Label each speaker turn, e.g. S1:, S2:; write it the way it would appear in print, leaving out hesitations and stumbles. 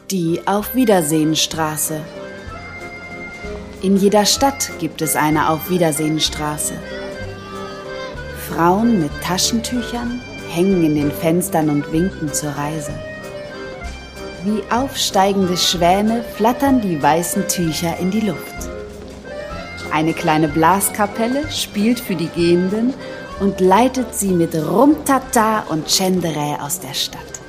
S1: Die Auf-Wiedersehen-Straße. In jeder Stadt gibt es eine Auf-Wiedersehen-Straße. Frauen mit Taschentüchern hängen in den Fenstern und winken zur Reise. Wie aufsteigende Schwäne flattern die weißen Tücher in die Luft. Eine kleine Blaskapelle spielt für die Gehenden und leitet sie mit Rum-Tata und Tsschenderä aus der Stadt.